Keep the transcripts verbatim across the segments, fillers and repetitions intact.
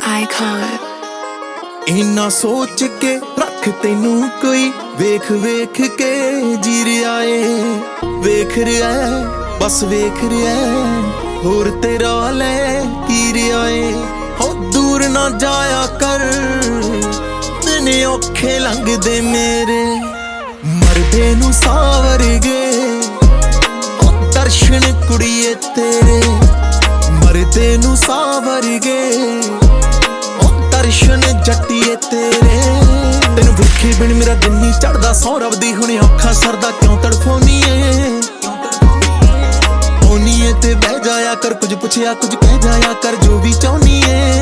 Icon इन्ना सोच के रख तेनू कोई वेख वेख के जी रहा है, वेख रहा है बस वेख रहा है, होर तेरा ले की रहा है। हो दूर ना जाया कर दिन औखे लंघदे मेरे, मरदे नू सावर गए ओ दर्शन कुड़िए तेरे, मरदे नू सावर गए दर्शन जट्टिए तेरे। तेनू वेखे बिन मेरा दिन नहीं चढ़दा, सौ रब दी हुण औखा सरदा क्यों तड़फोनीए ओनीए ते बह जाया कर, कुछ पुछया कुछ कह जाया कर जो भी चाहनी है।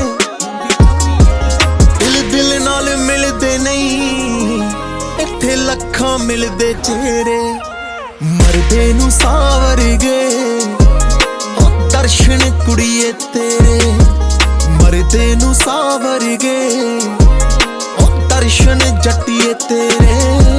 दिल दिल नाल मिलदे नहीं इत्थे लखां मिलदे चेहरे, मरदे नू सावर गए ओ दर्शन कुड़िए तेरे, मरदे नू सावर गए ओ दर्शन जट्टिए तेरे।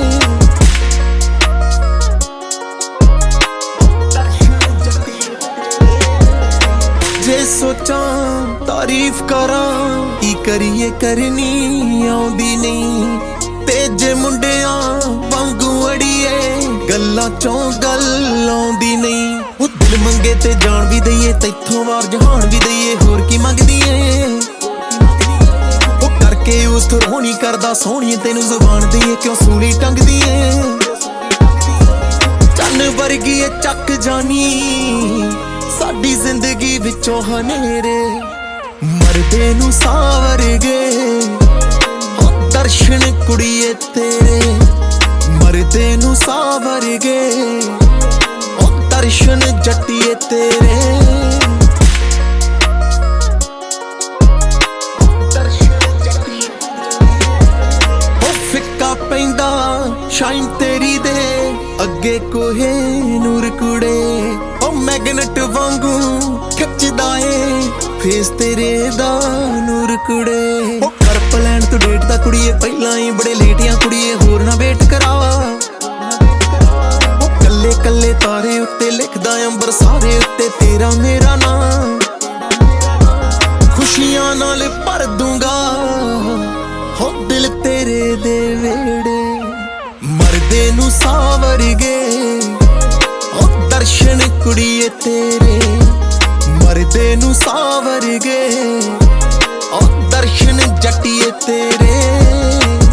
जे सोचा तारीफ करा की करिए करनी आउंदी नहीं, तेजे मुंडिया वांगू अड़िए गल्लां चों गल आउंदी नहीं। वो दिल मंगे ते जान भी दईए तैथों वार जहान भी दईए, होर की मंगदी है वो करके उस थों नहीं करदा सोहणिए तेनू जुबान दईए क्यों सूली टंगदी है। चन्न वर्गी चक जानी साडी जिंदगी विचों हनेरे, मरदे नू सावर गए ओ दर्शन कुड़िए तेरे, मरदे नू सावर गए ओ दर्शन जट्टिए तेरे। ओ फिक्का पैंदा शाइन तेरी दे अगे कोहे नूर कुड़े, ओ मैगनेट वांगू खिचदा है फेस तेरे दा नूर कुड़े। ओ कर प्लान तू डेट दा कुड़िए पहला ही बड़े लेटियां कुड़िए, होर ना वेट करावा ओ कल्ले कल्ले तारे उत्ते लिखदा अंबर सारे उत्ते तेरा मेरा नाम, खुशियां नाल भर दूंगा हो दिल तेरे दे वेड़े, मरदे नू सावर गए ओ दर्शन कुड़िए तेरे, मरदे नू सावर गए ओ दर्शन जट्टिए तेरे।